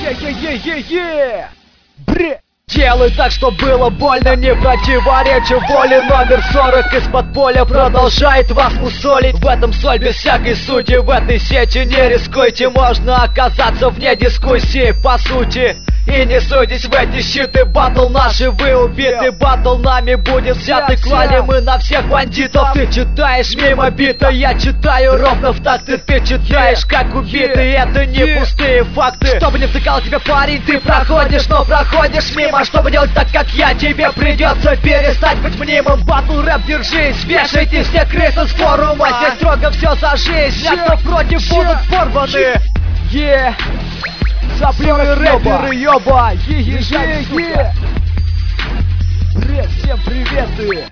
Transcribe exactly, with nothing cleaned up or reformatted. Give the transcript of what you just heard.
Е-е-е-е-е! Бре! Делай так, что было больно, не противоречу воле. Номер сорок из подполья продолжает вас мусолить. В этом соль без всякой сути, в этой сети не рискуйте. Можно оказаться вне дискуссии, по сути. И не суйтесь в эти щиты, батл наши, вы убиты. Батл нами будет взятый, клали мы на всех бандитов. Ты читаешь мимо бита, я читаю ровно в такты. Ты читаешь как убитый, это не пустые факты. Чтобы не втыкал тебя парень, ты проходишь, но проходишь мимо. Чтобы делать так, как я, тебе придется перестать быть мнимым. Батл рэп, держись, вешайте все крысы с форума. Здесь строго все за жизнь, а кто против, будут порваны. Е, сопливые рэперы, ёба. Е-е-е-е. Бред, всем приветы.